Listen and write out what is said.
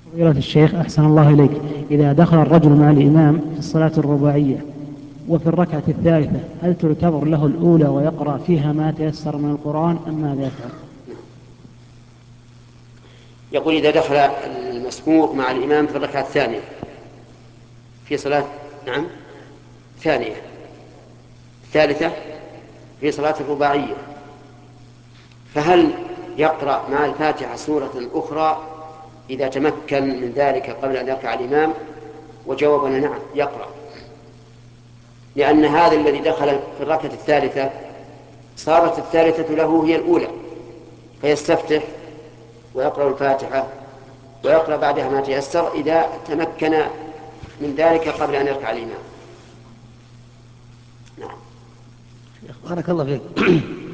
فضيلة الشيخ أحسن الله إليك، إذا دخل الرجل مع الإمام في الصلاة الرباعية وفي الركعة الثالثة هل تعتبر له الأولى ويقرأ فيها ما تيسر من القرآن أم ماذا يفعل؟ يقول إذا دخل المسبوق مع الإمام في الركعة الثانية في صلاة، نعم، ثانية ثالثة في صلاة الرباعية، فهل يقرأ مع الفاتحة سورة أخرى إذا تمكن من ذلك قبل أن يركع الإمام؟ وجوابنا نعم، يقرأ، لأن هذا الذي دخل في الركعة الثالثة صارت الثالثة له هي الأولى، فيستفتح ويقرأ الفاتحة ويقرأ بعدها ما تيسر إذا تمكن من ذلك قبل أن يركع الإمام. نعم. بارك الله فيك.